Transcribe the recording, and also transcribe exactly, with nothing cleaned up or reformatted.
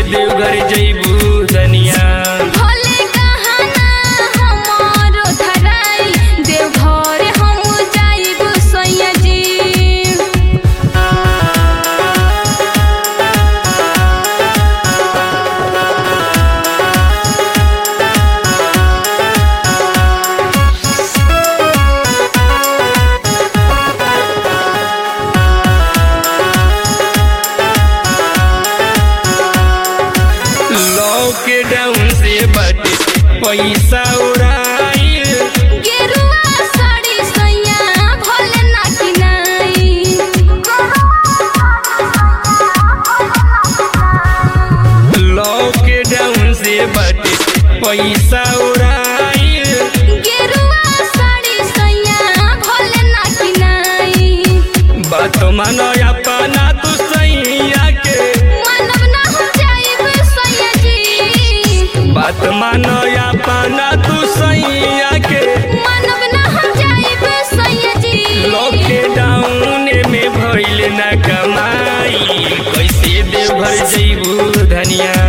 देवघर जइबू धनिया। भले कहाना हमारो धराई देवघर हम जाइब सैया जी। लॉकडाउन से बटे पैसा उड़ाइल, गेरुआ साड़ी सैया भले ना किनाई। लॉकडाउन से बटे पैसा उड़ाइल, गेरुआ साड़ी सैया भले ना किनाई। बात मानो अपना तू सैया के, मानव ना हो जाइब सैया जी। बात मानो अपना तू सैया के। मानव ना हो जाइब सैया जी। लॉकडाउन में भइल ना कमाई, कैसे देवघर जइबू धनिया।